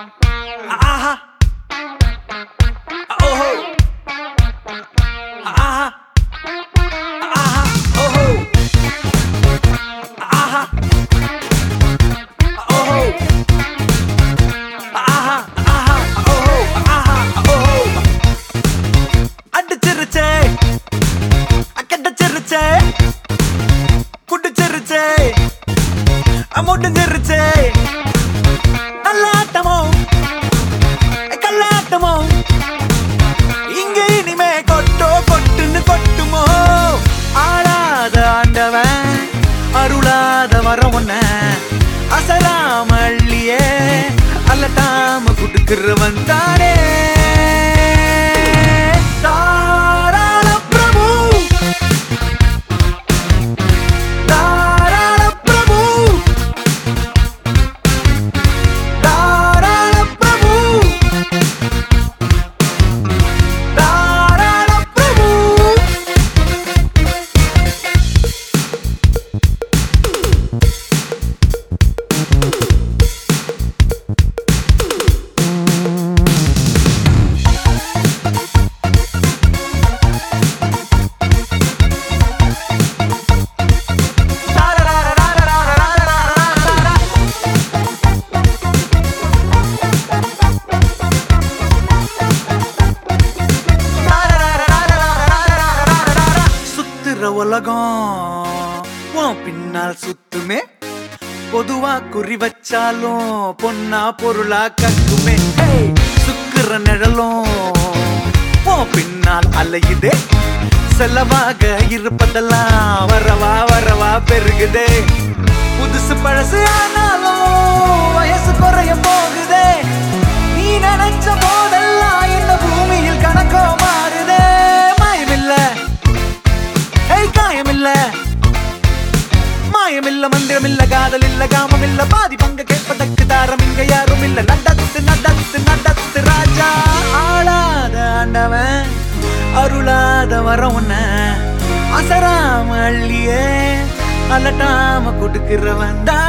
Aha. Oh ho. Aha. Aha. Oh ho. Aha. Oh ho. Aha. Aha. Oh ho. Aha. Oh ho. அடிச்சிருச்சே அக்கடச்சிருச்சே குடிச்சிருச்சே முடிஞ்சிருச்சே நல்லாட்டமோ கல்லாட்டமோ இங்க இனிமே கொட்டோ கொட்டுன்னு கொட்டுமோ ஆளாத ஆண்டவன் அருளாத வரம் ஒன்ன அசலாம அள்ளியே அல்லட்டாம குடுக்கிறவன் தானே உலகம் உன் பின்னால் சுத்துமே பொதுவா குறி வச்சாலும் பொன்னா பொருளா கக்குமே சுக்குற நிழலும் உன் பின்னால் அலையுதே செலவாக இருப்பதெல்லாம் வரவா வரவா பெருகுதே புதுசு பழசு ஆனாலும் வயசு குறைய போகுதே நீ நினைச்ச போதெல்லாம் இந்த பூமியில் கணக்கோ மாறுதே காயமில்ல மாயமில்ல மந்திரமில்ல காதல் இல்ல காமம் இல்ல பாதி பங்க கேட்பதற்கு தாரம் இங்க யாரும் இல்ல நடத்து நடத்து நடத்து ராஜா ஆளாத ஆண்டவன் அருளாத வரம் ஒன்ன அசராம அள்ளியே அலட்டாம கொடுக்கிறவன்